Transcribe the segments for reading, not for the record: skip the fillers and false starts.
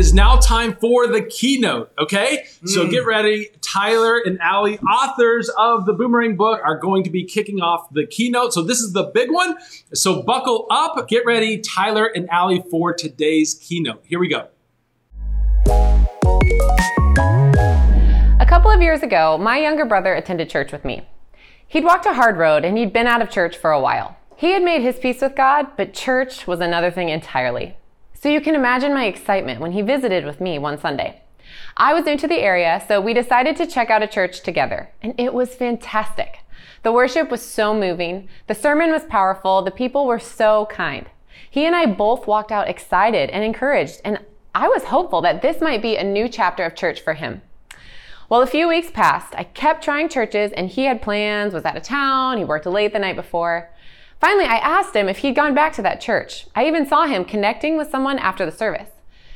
is now time for the keynote, okay? So get ready. Tyler and Allie, authors of the Boomerang book, are going to be kicking off the keynote. So this is the big one. So buckle up, get ready, Tyler and Allie, for today's keynote. Here we go. A couple of years ago, my younger brother attended church with me. He'd walked a hard road and he'd been out of church for a while. He had made his peace with God, but church was another thing entirely. So you can imagine my excitement when he visited with me one Sunday. I was new to the area, so we decided to check out a church together, and it was fantastic. The worship was so moving, the sermon was powerful, the people were so kind. He and I both walked out excited and encouraged, and I was hopeful that this might be a new chapter of church for him. Well, a few weeks passed. I kept trying churches, and he had plans, was out of town, he worked late the night before. Finally, I asked him if he'd gone back to that church. I even saw him connecting with someone after the service.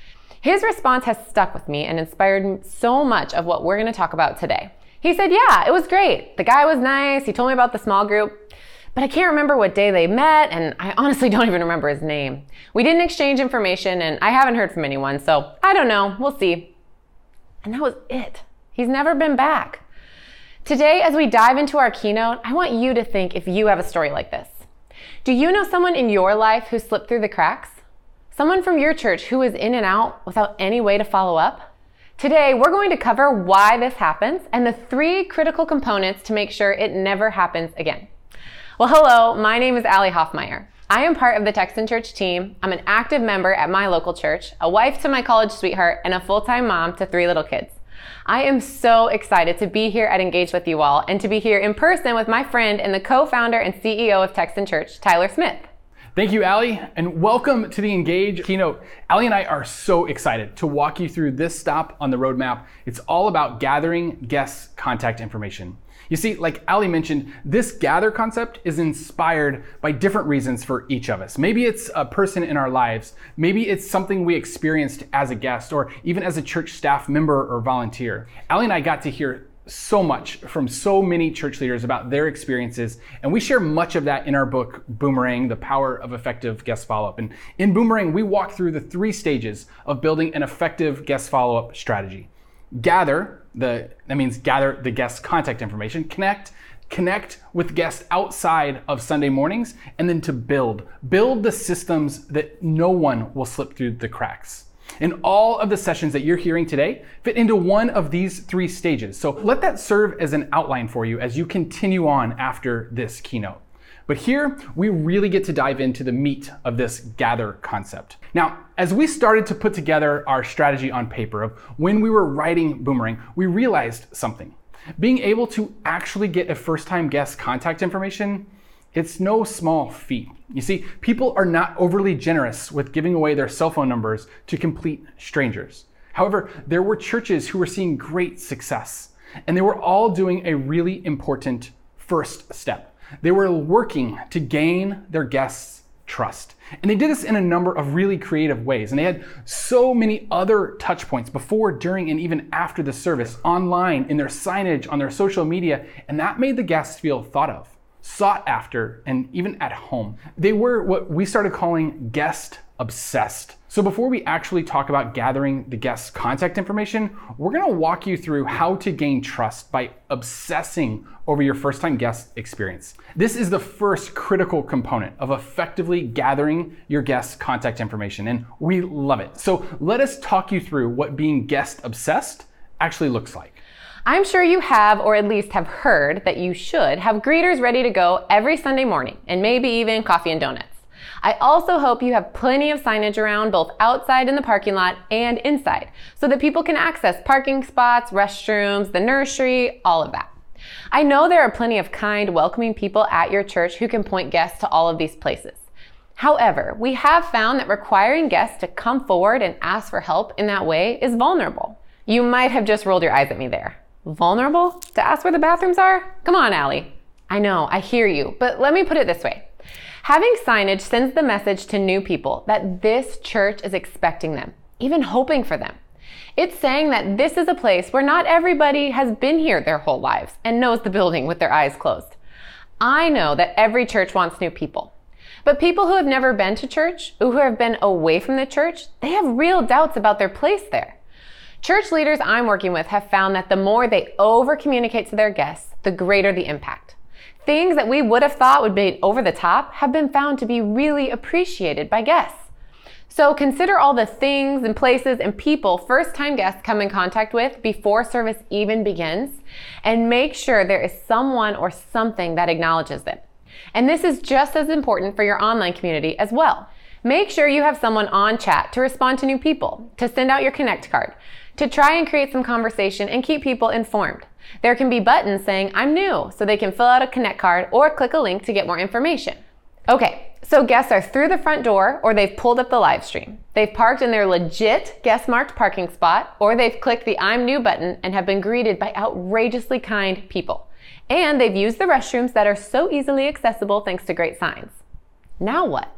His response has stuck with me and inspired so much of what we're going to talk about today. He said, yeah, it was great. The guy was nice. He told me about the small group, but I can't remember what day they met, and I honestly don't even remember his name. We didn't exchange information, and I haven't heard from anyone, so I don't know. We'll see. And that was it. He's never been back. Today, as we dive into our keynote, I want you to think if you have a story like this. Do you know someone in your life who slipped through the cracks? Someone from your church who is in and out without any way to follow up? Today, we're going to cover why this happens and the 3 critical components to make sure it never happens again. Well, hello, my name is Allie Hoffmeyer. I am part of the Texan Church team. I'm an active member at my local church, a wife to my college sweetheart, and a full-time mom to 3 little kids. I am so excited to be here at Engage with you all and to be here in person with my friend and the co-founder and CEO of Texan Church, Tyler Smith. Thank you, Allie, and welcome to the Engage keynote. Allie and I are so excited to walk you through this stop on the roadmap. It's all about gathering guests' contact information. You see, like Allie mentioned, this gather concept is inspired by different reasons for each of us. Maybe it's a person in our lives. Maybe it's something we experienced as a guest or even as a church staff member or volunteer. Allie and I got to hear so much from so many church leaders about their experiences, and we share much of that in our book, Boomerang, The Power of Effective Guest Follow-Up. And in Boomerang, we walk through the 3 stages of building an effective guest follow-up strategy. Gather the guest's contact information, connect with guests outside of Sunday mornings, and then to build the systems that no one will slip through the cracks. And all of the sessions that you're hearing today fit into one of these 3 stages. So let that serve as an outline for you as you continue on after this keynote. But here, we really get to dive into the meat of this gather concept. Now, as we started to put together our strategy on paper of when we were writing Boomerang, we realized something. Being able to actually get a first-time guest contact information, it's no small feat. You see, people are not overly generous with giving away their cell phone numbers to complete strangers. However, there were churches who were seeing great success, and they were all doing a really important first step. They were working to gain their guests' trust. And they did this in a number of really creative ways. And they had so many other touch points before, during, and even after the service, online, in their signage, on their social media. And that made the guests feel thought of, sought after, and even at home. They were what we started calling guest obsessed. So before we actually talk about gathering the guest's contact information, we're going to walk you through how to gain trust by obsessing over your first-time guest experience. This is the first critical component of effectively gathering your guest's contact information, and we love it. So let us talk you through what being guest obsessed actually looks like. I'm sure you have, or at least have heard, that you should have greeters ready to go every Sunday morning, and maybe even coffee and donuts. I also hope you have plenty of signage around, both outside in the parking lot and inside, so that people can access parking spots, restrooms, the nursery, all of that. I know there are plenty of kind, welcoming people at your church who can point guests to all of these places. However, we have found that requiring guests to come forward and ask for help in that way is vulnerable. You might have just rolled your eyes at me there. Vulnerable? To ask where the bathrooms are? Come on, Allie. I know, I hear you, but let me put it this way. Having signage sends the message to new people that this church is expecting them, even hoping for them. It's saying that this is a place where not everybody has been here their whole lives and knows the building with their eyes closed. I know that every church wants new people, But people who have never been to church, or who have been away from the church, they have real doubts about their place there. Church leaders I'm working with have found that the more they over-communicate to their guests, the greater the impact. Things that we would have thought would be over the top have been found to be really appreciated by guests. So consider all the things and places and people first-time guests come in contact with before service even begins, and make sure there is someone or something that acknowledges them. And this is just as important for your online community as well. Make sure you have someone on chat to respond to new people, to send out your Connect card, to try and create some conversation and keep people informed. There can be buttons saying, "I'm new," so they can fill out a Connect card or click a link to get more information. Okay, so guests are through the front door, or they've pulled up the live stream. They've parked in their legit guest-marked parking spot, or they've clicked the "I'm new" button and have been greeted by outrageously kind people. And they've used the restrooms that are so easily accessible thanks to great signs. Now what?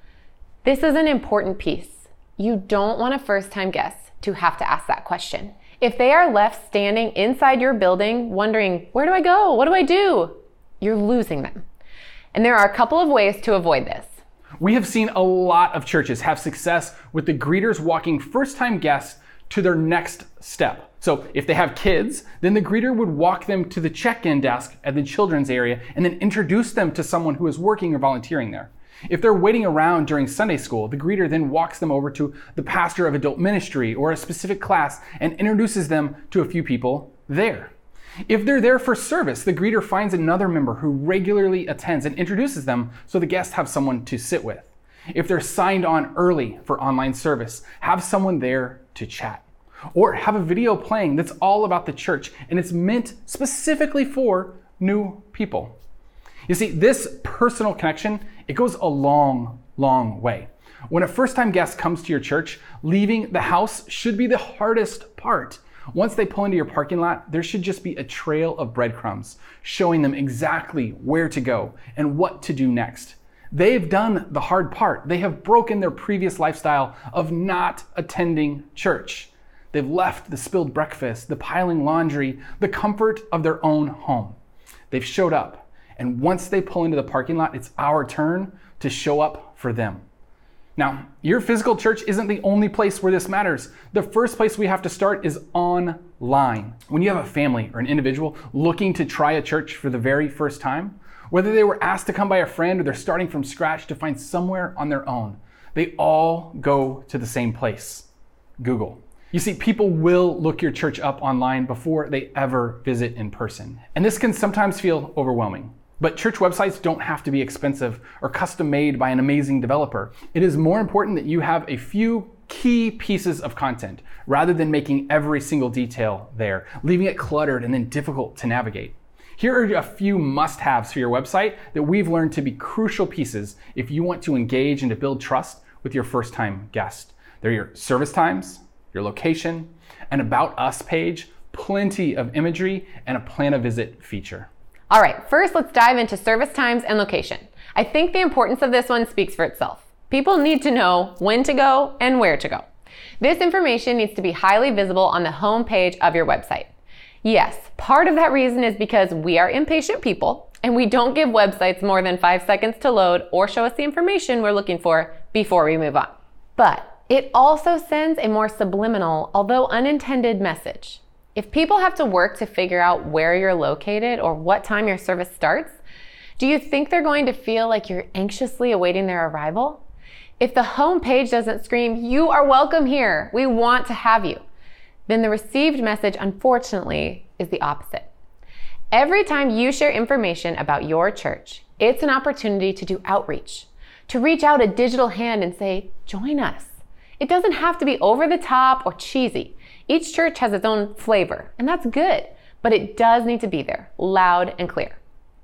This is an important piece. You don't want a first-time guest to have to ask that question. If they are left standing inside your building wondering, "Where do I go? What do I do?" you're losing them. And there are a couple of ways to avoid this. We have seen a lot of churches have success with the greeters walking first-time guests to their next step. So if they have kids, then the greeter would walk them to the check-in desk at the children's area and then introduce them to someone who is working or volunteering there. If they're waiting around during Sunday school, the greeter then walks them over to the pastor of adult ministry or a specific class and introduces them to a few people there. If they're there for service, the greeter finds another member who regularly attends and introduces them so the guests have someone to sit with. If they're signed on early for online service, have someone there to chat. Or have a video playing that's all about the church and it's meant specifically for new people. You see, this personal connection, it goes a long, long way. When a first-time guest comes to your church, leaving the house should be the hardest part. Once they pull into your parking lot, there should just be a trail of breadcrumbs showing them exactly where to go and what to do next. They've done the hard part. They have broken their previous lifestyle of not attending church. They've left the spilled breakfast, the piling laundry, the comfort of their own home. They've showed up. And once they pull into the parking lot, it's our turn to show up for them. Now, your physical church isn't the only place where this matters. The first place we have to start is online. When you have a family or an individual looking to try a church for the very first time, whether they were asked to come by a friend or they're starting from scratch to find somewhere on their own, they all go to the same place, Google. You see, people will look your church up online before they ever visit in person. And this can sometimes feel overwhelming. But church websites don't have to be expensive or custom made by an amazing developer. It is more important that you have a few key pieces of content rather than making every single detail there, leaving it cluttered and then difficult to navigate. Here are a few must-haves for your website that we've learned to be crucial pieces if you want to engage and to build trust with your first-time guest. They're your service times, your location, an About Us page, plenty of imagery, and a plan a visit feature. All right, first let's dive into service times and location. I think the importance of this one speaks for itself. People need to know when to go and where to go. This information needs to be highly visible on the home page of your website. Yes, part of that reason is because we are impatient people and we don't give websites more than 5 seconds to load or show us the information we're looking for before we move on. But it also sends a more subliminal, although unintended message. If people have to work to figure out where you're located or what time your service starts, do you think they're going to feel like you're anxiously awaiting their arrival? If the home page doesn't scream, "You are welcome here, we want to have you," then the received message, unfortunately, is the opposite. Every time you share information about your church, it's an opportunity to do outreach, to reach out a digital hand and say, "Join us." It doesn't have to be over the top or cheesy. Each church has its own flavor, and that's good, but it does need to be there, loud and clear.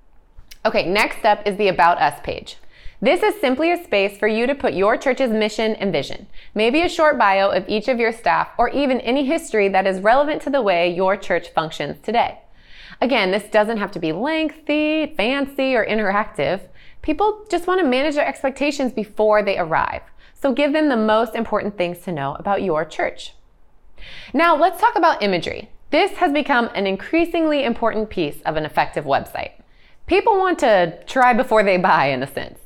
Okay, next up is the About Us page. This is simply a space for you to put your church's mission and vision, maybe a short bio of each of your staff, or even any history that is relevant to the way your church functions today. Again, this doesn't have to be lengthy, fancy, or interactive. People just want to manage their expectations before they arrive. So give them the most important things to know about your church. Now let's talk about imagery. This has become an increasingly important piece of an effective website. People want to try before they buy, in a sense.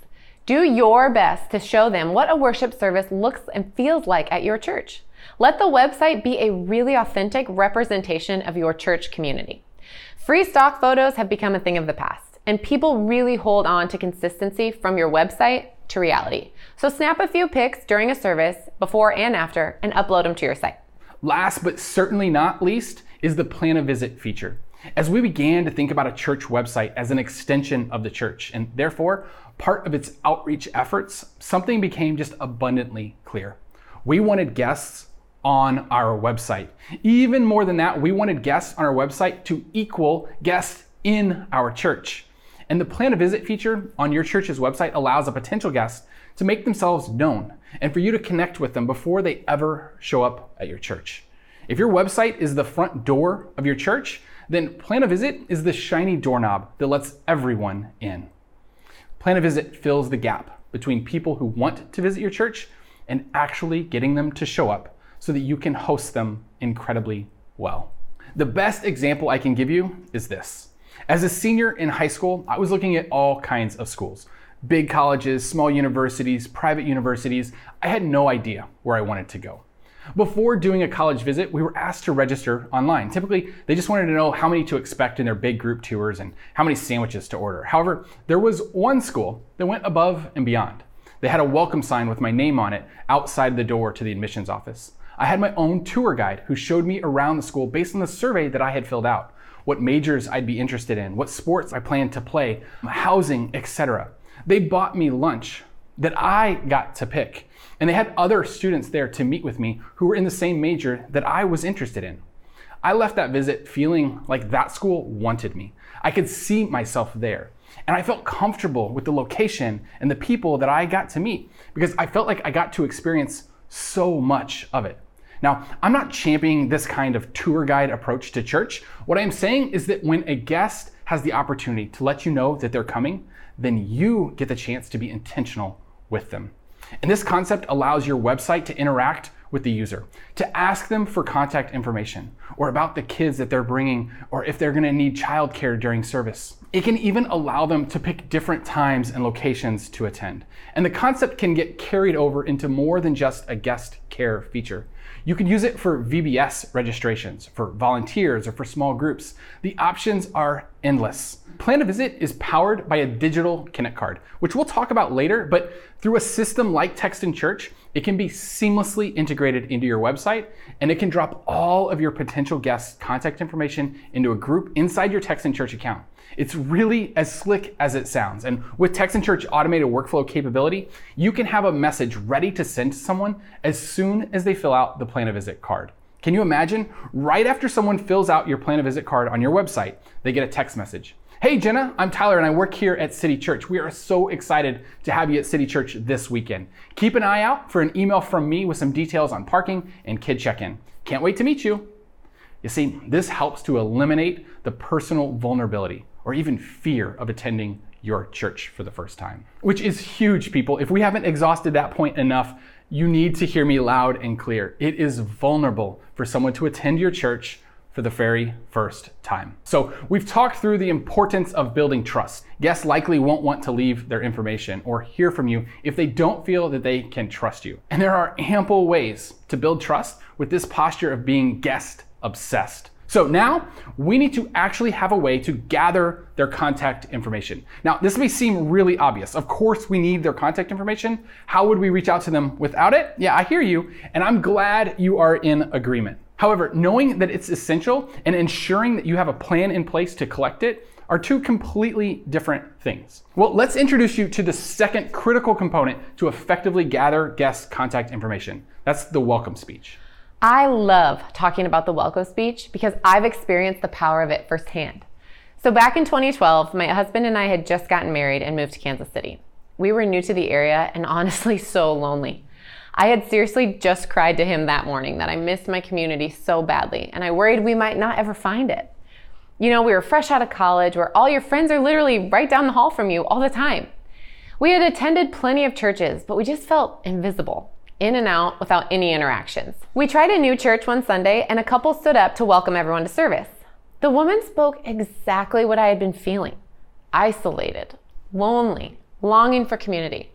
Do your best to show them what a worship service looks and feels like at your church. Let the website be a really authentic representation of your church community. Free stock photos have become a thing of the past, and people really hold on to consistency from your website to reality. So snap a few pics during a service, before and after, and upload them to your site. Last but certainly not least is the plan a visit feature. As we began to think about a church website as an extension of the church, and therefore part of its outreach efforts, something became just abundantly clear. We wanted guests on our website. Even more than that, we wanted guests on our website to equal guests in our church. And the plan a visit feature on your church's website allows a potential guest to make themselves known and for you to connect with them before they ever show up at your church. If your website is the front door of your church, then Plan a Visit is the shiny doorknob that lets everyone in. Plan a Visit fills the gap between people who want to visit your church and actually getting them to show up so that you can host them incredibly well. The best example I can give you is this. As a senior in high school, I was looking at all kinds of schools. Big colleges, small universities, private universities. I had no idea where I wanted to go. Before doing a college visit, we were asked to register online. Typically, they just wanted to know how many to expect in their big group tours and how many sandwiches to order. However, there was one school that went above and beyond. They had a welcome sign with my name on it outside the door to the admissions office. I had my own tour guide who showed me around the school based on the survey that I had filled out, what majors I'd be interested in, what sports I planned to play, housing, etc. They bought me lunch that I got to pick. And they had other students there to meet with me who were in the same major that I was interested in. I left that visit feeling like that school wanted me. I could see myself there. And I felt comfortable with the location and the people that I got to meet because I felt like I got to experience so much of it. Now, I'm not championing this kind of tour guide approach to church. What I'm saying is that when a guest has the opportunity to let you know that they're coming, then you get the chance to be intentional with them. And this concept allows your website to interact with the user, to ask them for contact information or about the kids that they're bringing or if they're going to need childcare during service. It can even allow them to pick different times and locations to attend. And the concept can get carried over into more than just a guest care feature. You can use it for VBS registrations, for volunteers, or for small groups. The options are endless. Plan a Visit is powered by a digital Connect card, which we'll talk about later, but through a system like Text in Church, it can be seamlessly integrated into your website, and it can drop all of your potential guests' contact information into a group inside your Text in Church account. It's really as slick as it sounds. And with Text in Church automated workflow capability, you can have a message ready to send to someone as soon as they fill out the Plan a Visit card. Can you imagine? Right after someone fills out your Plan a Visit card on your website, they get a text message. Hey Jenna, I'm Tyler and I work here at City Church. We are so excited to have you at City Church this weekend. Keep an eye out for an email from me with some details on parking and kid check-in. Can't wait to meet you. You see, this helps to eliminate the personal vulnerability or even fear of attending your church for the first time, which is huge, people. If we haven't exhausted that point enough, you need to hear me loud and clear. It is vulnerable for someone to attend your church for the very first time. So we've talked through the importance of building trust. Guests likely won't want to leave their information or hear from you if they don't feel that they can trust you. And there are ample ways to build trust with this posture of being guest obsessed. So now we need to actually have a way to gather their contact information. Now, this may seem really obvious. Of course, we need their contact information. How would we reach out to them without it? Yeah, I hear you, and I'm glad you are in agreement. However, knowing that it's essential and ensuring that you have a plan in place to collect it are two completely different things. Well, let's introduce you to the second critical component to effectively gather guest contact information. That's the welcome speech. I love talking about the welcome speech because I've experienced the power of it firsthand. So back in 2012, my husband and I had just gotten married and moved to Kansas City. We were new to the area and honestly so lonely. I had seriously just cried to him that morning that I missed my community so badly, and I worried we might not ever find it. You know, we were fresh out of college where all your friends are literally right down the hall from you all the time. We had attended plenty of churches, but we just felt invisible, in and out without any interactions. We tried a new church one Sunday, and a couple stood up to welcome everyone to service. The woman spoke exactly what I had been feeling: isolated, lonely, longing for community.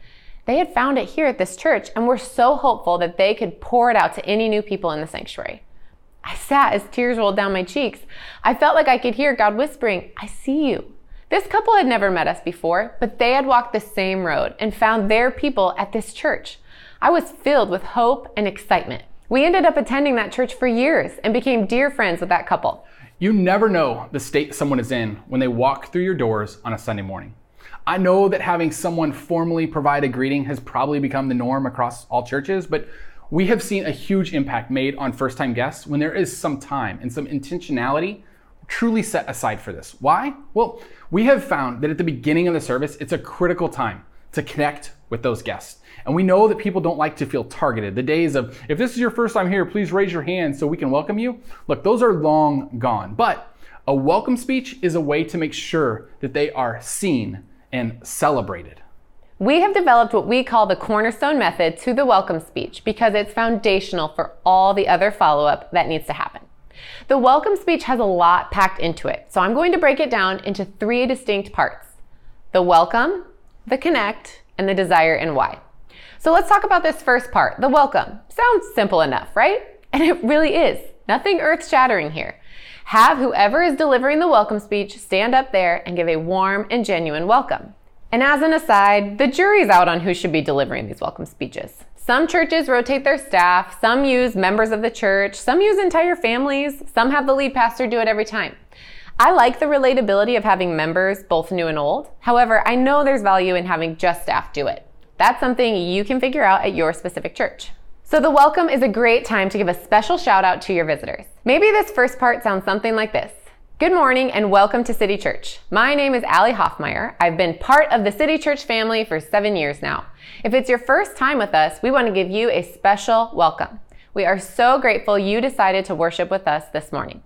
They had found it here at this church and were so hopeful that they could pour it out to any new people in the sanctuary. I sat as tears rolled down my cheeks. I felt like I could hear God whispering, "I see you." This couple had never met us before, but they had walked the same road and found their people at this church. I was filled with hope and excitement. We ended up attending that church for years and became dear friends with that couple. You never know the state someone is in when they walk through your doors on a Sunday morning. I know that having someone formally provide a greeting has probably become the norm across all churches, but we have seen a huge impact made on first-time guests when there is some time and some intentionality truly set aside for this. Why? Well, we have found that at the beginning of the service, it's a critical time to connect with those guests. And we know that people don't like to feel targeted. The days of, if this is your first time here, please raise your hand so we can welcome you. Look, those are long gone. But a welcome speech is a way to make sure that they are seen and celebrated. We have developed what we call the cornerstone method to the welcome speech because it's foundational for all the other follow-up that needs to happen. The welcome speech has a lot packed into it, so I'm going to break it down into 3 distinct parts: the welcome, the connect, and the desire and why. So let's talk about this first part, the welcome. Sounds simple enough, right? And it really is. Nothing earth-shattering here. Have whoever is delivering the welcome speech stand up there and give a warm and genuine welcome. And as an aside, the jury's out on who should be delivering these welcome speeches. Some churches rotate their staff, some use members of the church, some use entire families, some have the lead pastor do it every time. I like the relatability of having members, both new and old. However, I know there's value in having just staff do it. That's something you can figure out at your specific church. So the welcome is a great time to give a special shout out to your visitors. Maybe this first part sounds something like this. Good morning and welcome to City Church. My name is Allie Hoffmeyer. I've been part of the City Church family for 7 years now. If it's your first time with us, we want to give you a special welcome. We are so grateful you decided to worship with us this morning.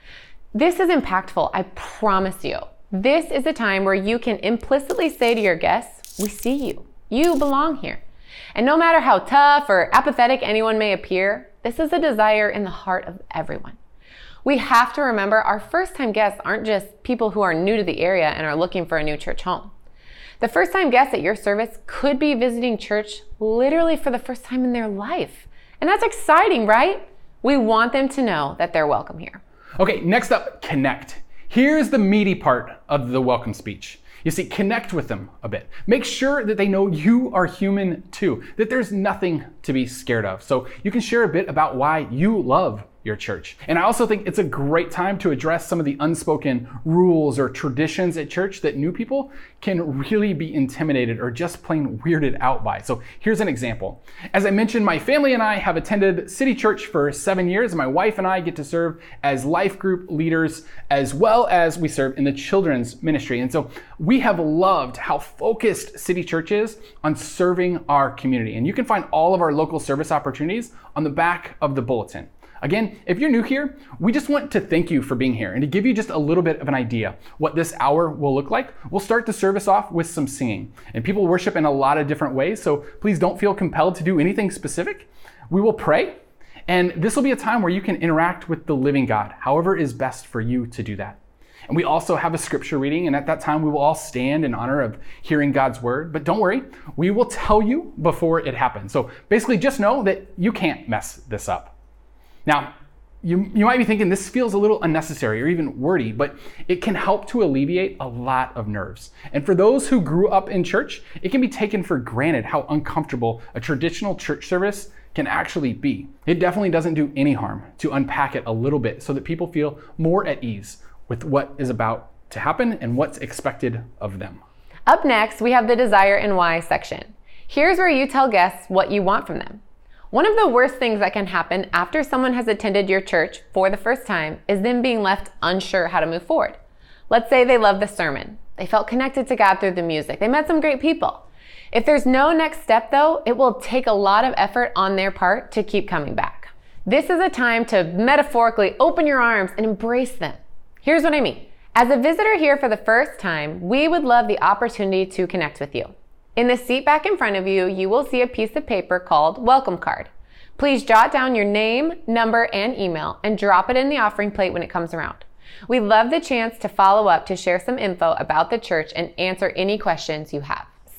This is impactful, I promise you. This is a time where you can implicitly say to your guests, "We see you. You belong here." And no matter how tough or apathetic anyone may appear, this is a desire in the heart of everyone. We have to remember our first-time guests aren't just people who are new to the area and are looking for a new church home. The first-time guests at your service could be visiting church literally for the first time in their life. And that's exciting, right? We want them to know that they're welcome here. Okay, next up, connect. Here's the meaty part of the welcome speech. You see, connect with them a bit. Make sure that they know you are human too, that there's nothing to be scared of. So you can share a bit about why you love your church. And I also think it's a great time to address some of the unspoken rules or traditions at church that new people can really be intimidated or just plain weirded out by. So here's an example. As I mentioned, my family and I have attended City Church for 7 years. My wife and I get to serve as life group leaders as well as we serve in the children's ministry. And so we have loved how focused City Church is on serving our community. And you can find all of our local service opportunities on the back of the bulletin. Again, if you're new here, we just want to thank you for being here and to give you just a little bit of an idea what this hour will look like. We'll start the service off with some singing, and people worship in a lot of different ways, so please don't feel compelled to do anything specific. We will pray, and this will be a time where you can interact with the living God, however is best for you to do that. And we also have a scripture reading, and at that time we will all stand in honor of hearing God's word. But don't worry, we will tell you before it happens. So basically just know that you can't mess this up. Now, you might be thinking this feels a little unnecessary or even wordy, but it can help to alleviate a lot of nerves. And for those who grew up in church, it can be taken for granted how uncomfortable a traditional church service can actually be. It definitely doesn't do any harm to unpack it a little bit so that people feel more at ease with what is about to happen and what's expected of them. Up next, we have the desire and why section. Here's where you tell guests what you want from them. One of the worst things that can happen after someone has attended your church for the first time is them being left unsure how to move forward. Let's say they loved the sermon. They felt connected to God through the music. They met some great people. If there's no next step though, it will take a lot of effort on their part to keep coming back. This is a time to metaphorically open your arms and embrace them. Here's what I mean. As a visitor here for the first time, we would love the opportunity to connect with you. In the seat back in front of you, you will see a piece of paper called Welcome Card. Please jot down your name, number, and email and drop it in the offering plate when it comes around. We love the chance to follow up to share some info about the church and answer any questions you have.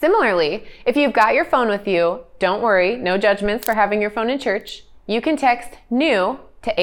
Similarly, if you've got your phone with you, don't worry, no judgments for having your phone in church. You can text NEW to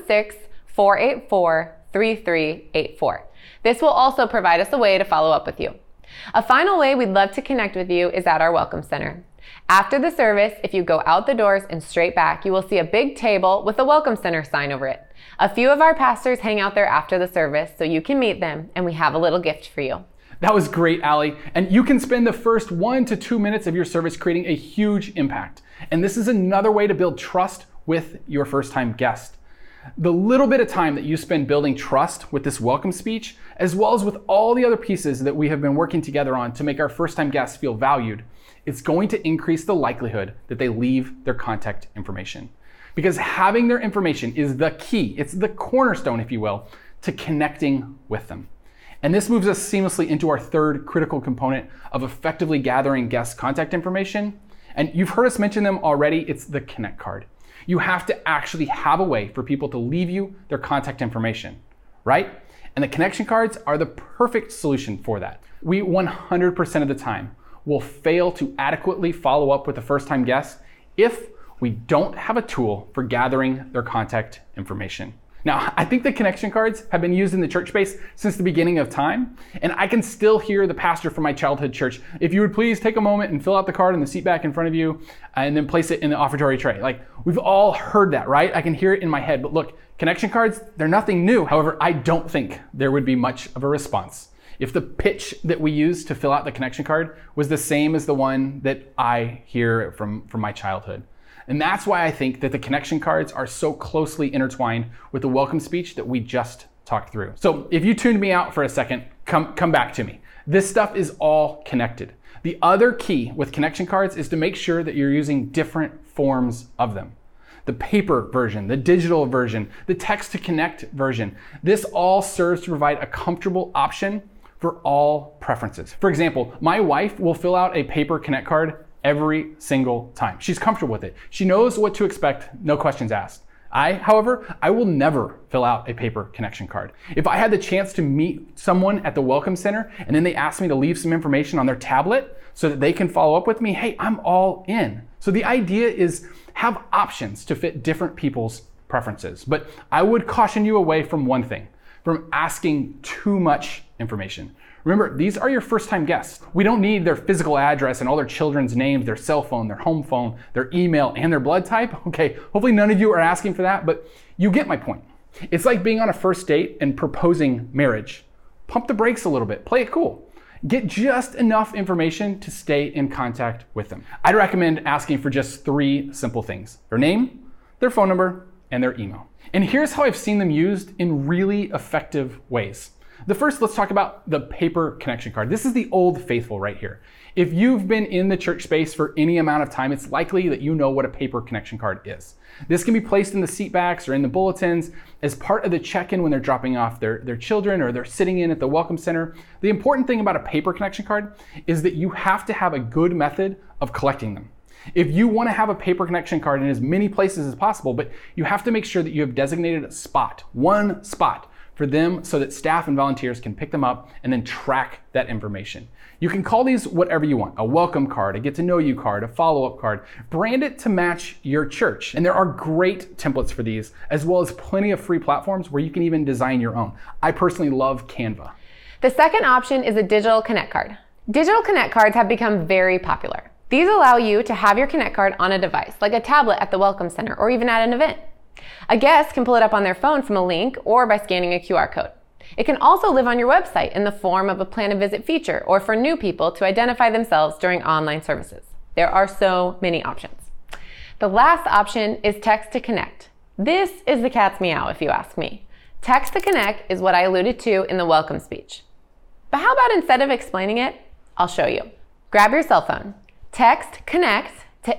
816-484-3384. This will also provide us a way to follow up with you. A final way we'd love to connect with you is at our Welcome Center. After the service, if you go out the doors and straight back, you will see a big table with a Welcome Center sign over it. A few of our pastors hang out there after the service, so you can meet them, and we have a little gift for you. That was great, Allie. And you can spend the first 1 to 2 minutes of your service creating a huge impact. And this is another way to build trust with your first-time guest. The little bit of time that you spend building trust with this welcome speech, as well as with all the other pieces that we have been working together on to make our first-time guests feel valued, it's going to increase the likelihood that they leave their contact information. Because having their information is the key, it's the cornerstone, if you will, to connecting with them. And this moves us seamlessly into our third critical component of effectively gathering guest contact information. And you've heard us mention them already, it's the Connect card. You have to actually have a way for people to leave you their contact information, right? And the connection cards are the perfect solution for that. We 100% of the time will fail to adequately follow up with a first-time guest if we don't have a tool for gathering their contact information. Now, I think the connection cards have been used in the church space since the beginning of time, and I can still hear the pastor from my childhood church, if you would please take a moment and fill out the card in the seat back in front of you, and then place it in the offertory tray. Like, we've all heard that, right? I can hear it in my head, but look, connection cards, they're nothing new. However, I don't think there would be much of a response if the pitch that we use to fill out the connection card was the same as the one that I hear from my childhood. And that's why I think that the connection cards are so closely intertwined with the welcome speech that we just talked through. So if you tuned me out for a second, come back to me. This stuff is all connected. The other key with connection cards is to make sure that you're using different forms of them. The paper version, the digital version, the text to connect version. This all serves to provide a comfortable option for all preferences. For example, my wife will fill out a paper connect card every single time. She's comfortable with it. She knows what to expect, no questions asked. However, I will never fill out a paper connection card. If I had the chance to meet someone at the Welcome Center and then they asked me to leave some information on their tablet so that they can follow up with me, hey, I'm all in. So the idea is have options to fit different people's preferences. But I would caution you away from one thing, from asking too much information. Remember, these are your first-time guests. We don't need their physical address and all their children's names, their cell phone, their home phone, their email, and their blood type. Okay, hopefully none of you are asking for that, but you get my point. It's like being on a first date and proposing marriage. Pump the brakes a little bit, play it cool. Get just enough information to stay in contact with them. I'd recommend asking for just 3 simple things: their name, their phone number, and their email. And here's how I've seen them used in really effective ways. The first, let's talk about the paper connection card. This is the old faithful right here. If you've been in the church space for any amount of time, it's likely that you know what a paper connection card is. This can be placed in the seat backs or in the bulletins as part of the check-in when they're dropping off their children or they're sitting in at the Welcome Center. The important thing about a paper connection card is that you have to have a good method of collecting them. If you want to have a paper connection card in as many places as possible, but you have to make sure that you have designated a spot, one spot, for them so that staff and volunteers can pick them up and then track that information. You can call these whatever you want: a welcome card, a get to know you card, a follow-up card. Brand it to match your church. And there are great templates for these, as well as plenty of free platforms where you can even design your own. I personally love Canva. The second option is a digital Connect card. Digital Connect cards have become very popular. These allow you to have your Connect card on a device, like a tablet at the Welcome Center or even at an event. A guest can pull it up on their phone from a link or by scanning a QR code. It can also live on your website in the form of a plan a visit feature or for new people to identify themselves during online services. There are so many options. The last option is text to connect. This is the cat's meow if you ask me. Text to connect is what I alluded to in the welcome speech. But how about instead of explaining it, I'll show you. Grab your cell phone. Text connect to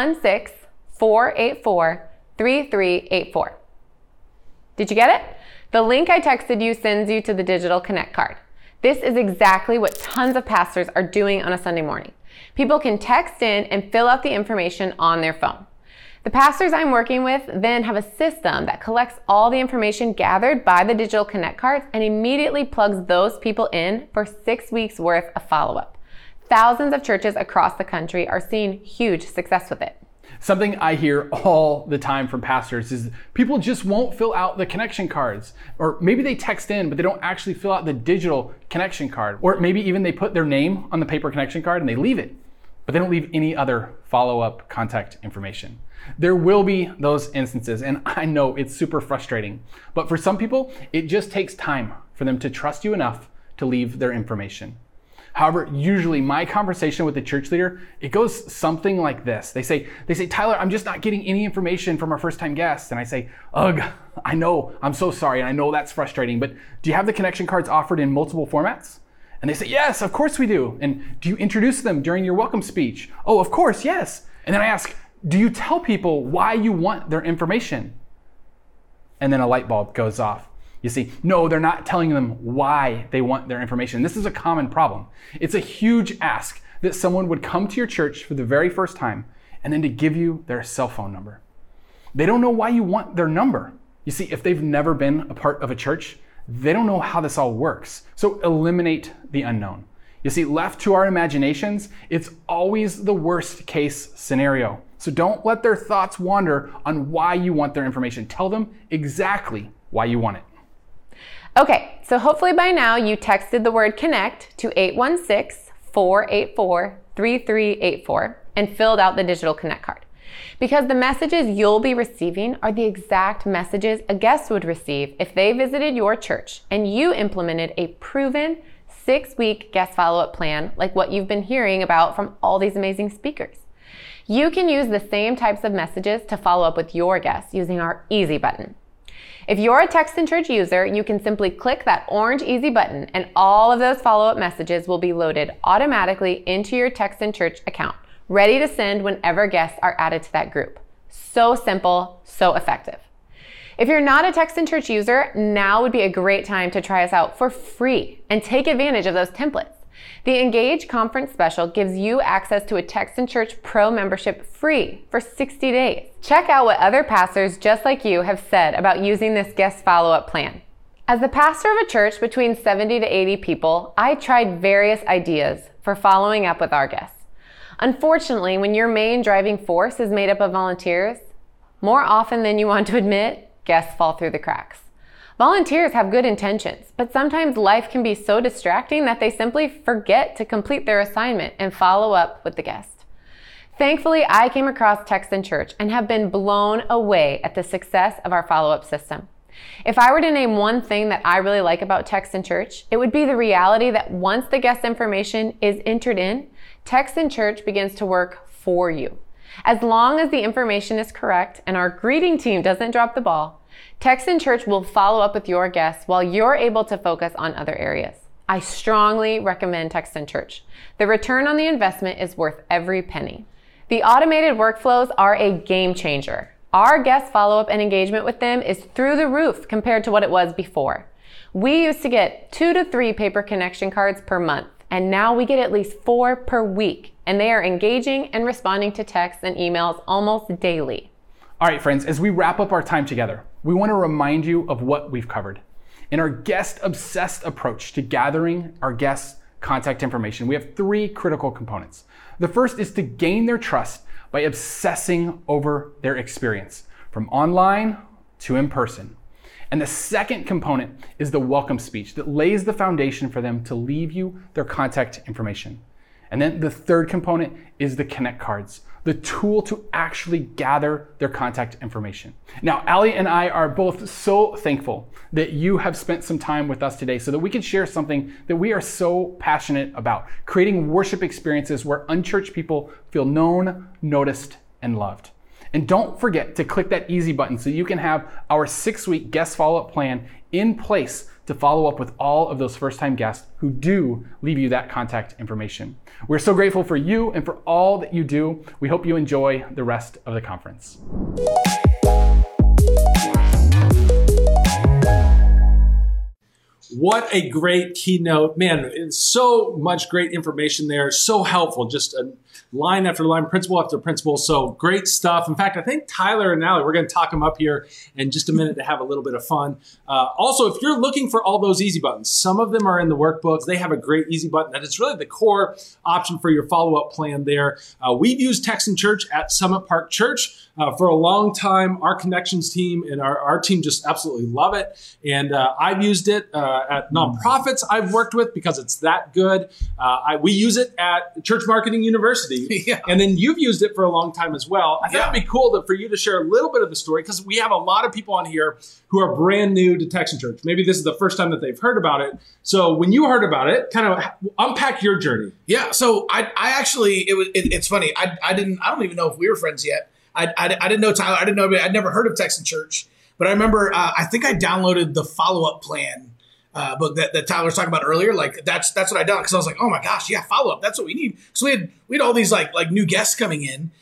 816-484-3384. Did you get it? The link I texted you sends you to the digital Connect card. This is exactly what tons of pastors are doing on a Sunday morning. People can text in and fill out the information on their phone. The pastors I'm working with then have a system that collects all the information gathered by the digital Connect cards and immediately plugs those people in for 6 weeks worth of follow-up. thousands of churches across the country are seeing huge success with it. Something I hear all the time from pastors is people just won't fill out the connection cards. Or maybe they text in, but they don't actually fill out the digital connection card. Or maybe even they put their name on the paper connection card and they leave it, but they don't leave any other follow-up contact information. There will be those instances, and I know it's super frustrating. But for some people, it just takes time for them to trust you enough to leave their information. However, usually my conversation with the church leader, it goes something like this. They say, Tyler, I'm just not getting any information from our first-time guests. And I say, ugh, I know, I'm so sorry. And I know that's frustrating, but do you have the connection cards offered in multiple formats? And they say, yes, of course we do. And do you introduce them during your welcome speech? Oh, of course, yes. And then I ask, do you tell people why you want their information? And then a light bulb goes off. You see, no, they're not telling them why they want their information. This is a common problem. It's a huge ask that someone would come to your church for the very first time and then to give you their cell phone number. They don't know why you want their number. You see, if they've never been a part of a church, they don't know how this all works. So eliminate the unknown. You see, left to our imaginations, it's always the worst case scenario. So don't let their thoughts wander on why you want their information. Tell them exactly why you want it. Okay, so hopefully by now you texted the word connect to 816-484-3384 and filled out the digital connect card. Because the messages you'll be receiving are the exact messages a guest would receive if they visited your church and you implemented a proven 6-week guest follow-up plan like what you've been hearing about from all these amazing speakers. You can use the same types of messages to follow up with your guests using our Easy button. If you're a Text in Church user, you can simply click that orange Easy button and all of those follow-up messages will be loaded automatically into your Text in Church account, ready to send whenever guests are added to that group. So simple, so effective. If you're not a Text in Church user, now would be a great time to try us out for free and take advantage of those templates. The Engage Conference Special gives you access to a Text in Church Pro membership free for 60 days. Check out what other pastors just like you have said about using this guest follow-up plan. As the pastor of a church between 70 to 80 people, I tried various ideas for following up with our guests. Unfortunately, when your main driving force is made up of volunteers, more often than you want to admit, guests fall through the cracks. Volunteers have good intentions, but sometimes life can be so distracting that they simply forget to complete their assignment and follow up with the guest. Thankfully, I came across Text in Church and have been blown away at the success of our follow-up system. If I were to name one thing that I really like about Text in Church, it would be the reality that once the guest information is entered in, Text in Church begins to work for you. As long as the information is correct and our greeting team doesn't drop the ball, Text in Church will follow up with your guests while you're able to focus on other areas. I strongly recommend Text in Church. The return on the investment is worth every penny. The automated workflows are a game changer. Our guest follow-up and engagement with them is through the roof compared to what it was before. We used to get 2 to 3 paper connection cards per month, and now we get at least 4 per week, and they are engaging and responding to texts and emails almost daily. All right, friends, as we wrap up our time together, we want to remind you of what we've covered. In our guest-obsessed approach to gathering our guests' contact information, we have 3 critical components. The first is to gain their trust by obsessing over their experience, from online to in person. And the second component is the welcome speech that lays the foundation for them to leave you their contact information. And then the third component is the connect cards, the tool to actually gather their contact information. Now, Allie and I are both so thankful that you have spent some time with us today so that we can share something that we are so passionate about, creating worship experiences where unchurched people feel known, noticed, and loved. And don't forget to click that easy button so you can have our 6-week guest follow-up plan in place to follow up with all of those first-time guests who do leave you that contact information. We're so grateful for you and for all that you do. We hope you enjoy the rest of the conference. What a great keynote. Man, it's so much great information there. So helpful. Just a line after line, principle after principle. So great stuff. In fact, I think Tyler and Allie, we're going to talk them up here in just a minute to have a little bit of fun. Also, if you're looking for all those easy buttons, some of them are in the workbooks. They have a great easy button that is really the core option for your follow-up plan there. We've used Text in Church at Summit Park Church for a long time. Our connections team and our team just absolutely love it. And I've used it at nonprofits I've worked with because it's that good. We use it at Church Marketing University. Yeah. And then you've used it for a long time as well. I thought it'd be cool for you to share a little bit of the story because we have a lot of people on here who are brand new to Text in Church. Maybe this is the first time that they've heard about it. So when you heard about it, kind of unpack your journey. Yeah. So I actually, it's funny. I don't even know if we were friends yet. I didn't know Tyler. I didn't know. I'd never heard of Text in Church, but I remember. I think I downloaded the follow-up plan book that Tyler was talking about earlier. Like that's what I done because I was like, oh my gosh, yeah, follow-up. That's what we need. So we had all these like new guests coming in,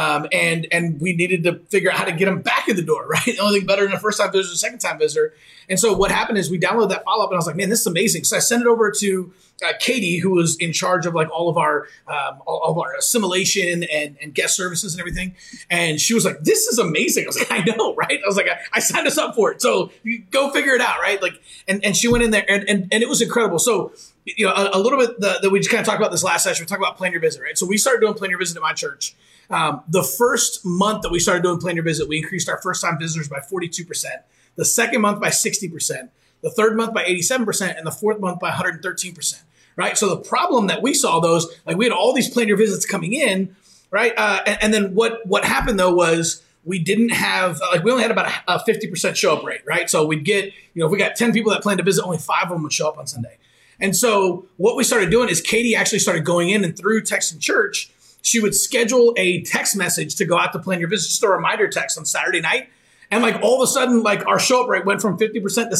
and we needed to figure out how to get them back in the door. Right. The only thing better than a first-time visitor, second-time visitor. And so what happened is we downloaded that follow-up, and I was like, man, this is amazing. So I sent it over to Katie, who was in charge of like all of our assimilation and guest services and everything. And she was like, this is amazing. I was like, I know, right? I was like, I signed us up for it. So you go figure it out, right? Like, and she went in there and it was incredible. So, you know, a little bit that we just kind of talked about this last session, we talked about Plan Your Visit, right? So we started doing Plan Your Visit at my church. The first month that we started doing Plan Your Visit, we increased our first-time visitors by 42%. The second month by 60%, the third month by 87%, and the fourth month by 113%. Right. So the problem that we saw like we had all these Plan Your Visits coming in. Right. And then what happened, though, was we didn't have we only had about a 50% show up rate. Right. So we'd get, if we got 10 people that planned to visit, only 5 of them would show up on Sunday. And so what we started doing is Katie actually started going in and through Text in Church, she would schedule a text message to go out to Plan Your Visit, just a reminder text on Saturday night. And like all of a sudden, like our show up rate went from 50% to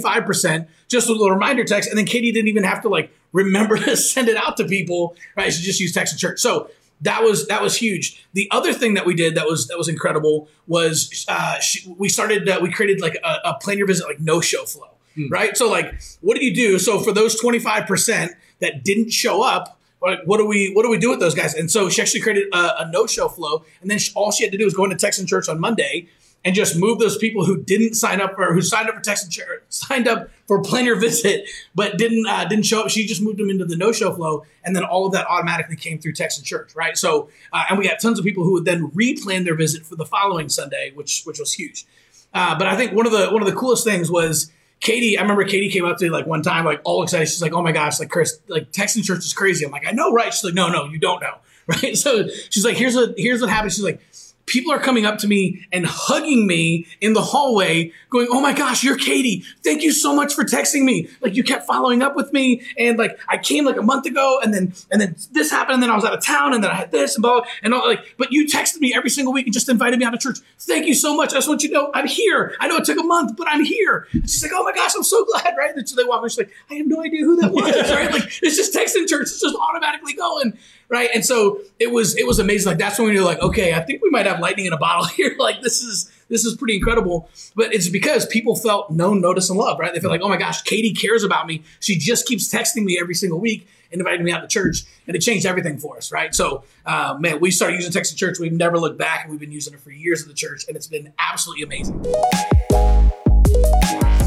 75% just with a reminder text. And then Katie didn't even have to like remember to send it out to people, right? She just used Text in Church. So that was huge. The other thing that we did that was incredible was we created like a Plan Your Visit like no-show flow, right? So like, what do you do? So for those 25% that didn't show up, what do we do with those guys? And so she actually created a no-show flow, and then all she had to do was go into Text in Church on Monday and just move those people who didn't sign up who signed up for Text in Church, signed up for Plan Your Visit, but didn't show up. She just moved them into the no-show flow, and then all of that automatically came through Text in Church, right? So, and we got tons of people who would then replan their visit for the following Sunday, which was huge. But I think one of the coolest things was Katie. I remember Katie came up to me like one time, like all excited. She's like, "Oh my gosh, like Chris, like Text in Church is crazy." I'm like, "I know, right?" She's like, "No, you don't know, right?" So she's like, "Here's what happened." She's like, people are coming up to me and hugging me in the hallway going, "Oh my gosh, you're Katie. Thank you so much for texting me. Like you kept following up with me. And like, I came like a month ago and then this happened. And then I was out of town and then I had this and blah, and all like, but you texted me every single week and just invited me out of church. Thank you so much. I just want you to know I'm here. I know it took a month, but I'm here." And she's like, "Oh my gosh, I'm so glad." Right. And so they walk me. She's like, "I have no idea who that was." Right. Like it's just Text in Church. It's just automatically going. Right. And so it was amazing. Like that's when we were like, okay, I think we might have lightning in a bottle here. Like this is pretty incredible. But it's because people felt known, noticed, and loved, right? They feel like, oh my gosh, Katie cares about me. She just keeps texting me every single week and inviting me out to church. And it changed everything for us, right? So man, we started using Text in Church. We've never looked back, and we've been using it for years at the church, and it's been absolutely amazing.